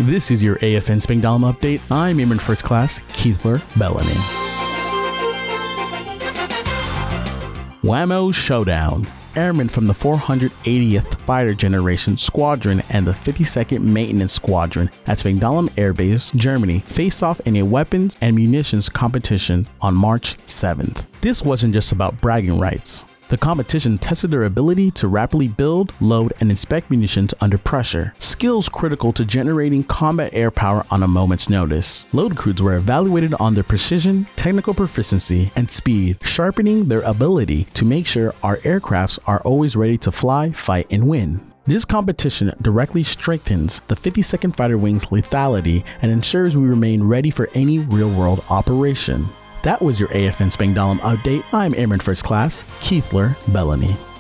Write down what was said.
This is your AFN Spangdahlem update. I'm Airman First Class Keithler Bellany. Whammo Showdown. Airmen from the 480th Fighter Generation Squadron and the 52nd Maintenance Squadron at Spangdahlem Air Base, Germany, face off in a weapons and munitions competition on March 7th. This wasn't just about bragging rights. The competition tested their ability to rapidly build, load, and inspect munitions under pressure, skills critical to generating combat air power on a moment's notice. Load crews were evaluated on their precision, technical proficiency, and speed, sharpening their ability to make sure our aircrafts are always ready to fly, fight, and win. This competition directly strengthens the 52nd Fighter Wing's lethality and ensures we remain ready for any real-world operation. That was your AFN Spangdahlem update. I'm Airman First Class Keithler Bellany.